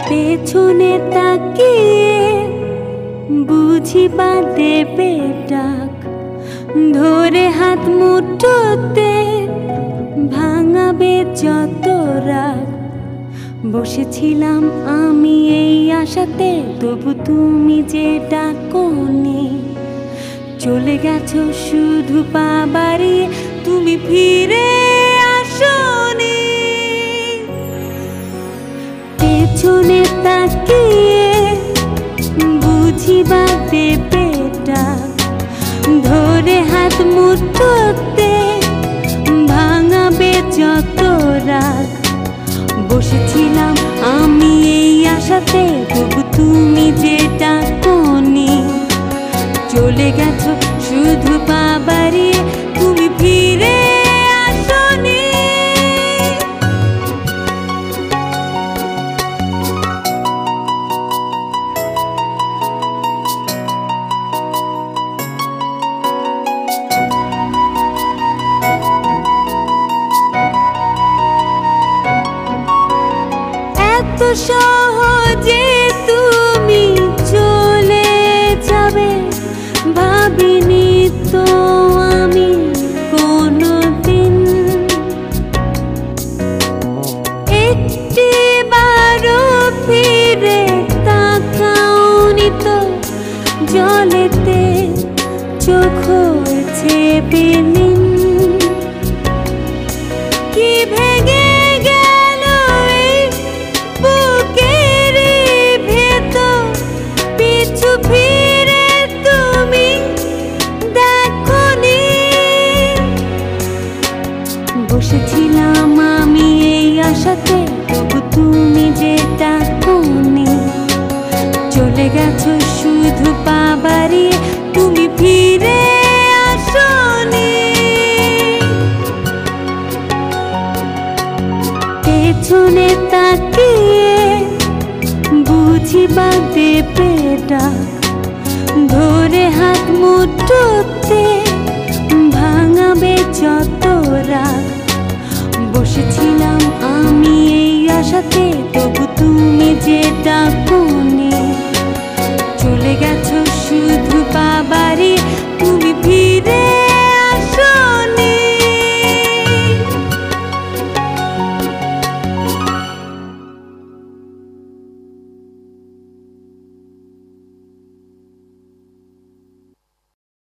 পেছনে তাকিয়ে বুঝি বা দেবে ডাক, ধরে হাত মুঠোতে ভাঙাবে যত রাগ। বসেছিলাম আমি এই আশাতে, তবু তুমি যে ডাকোনি। চলে গেছো শুধু পা বাড়িয়ে, তুমি ফিরে আসোনি। পেছনে তাকিয়ে বুঝি বা দেবে ডাক, ধরে হাত মুঠোতে ভাঙাবে যত রাগ। বসেছিলাম আমি এই আশাতে, তবু তুমি যে ডাকোনি। চলে গেছো শুধু পা বাড়িয়ে, তুমি ফিরে আসোনি। এত সহজে তুমি চলে যাবে ভাবিনি তো আমি কোনোদিন। একটিবারও ফিরে তাকাওনি তো, জলেতে চোখ হয়েছে বিলীন। কি ভেঙে গেল এই বুকের ভেতর, পিছু ফিরে তুমি দেখোনি। বসেছিলাম আমি এই আশাতে, তবু তুমি যে ডাকোনি। চলে গেছো শুধু পা বাড়িয়ে, তুমি ফিরে আসোনি। পেছনে তাকিয়ে বুঝি বা দেবে ডাক, ধরে হাত মুঠোতে ভাঙাবে যত রাগ। বসেছিলাম আমি এই আশাতে, তবু তুমি যে ডাকোনি। চলে গেছো শুধু পা বাড়িয়ে,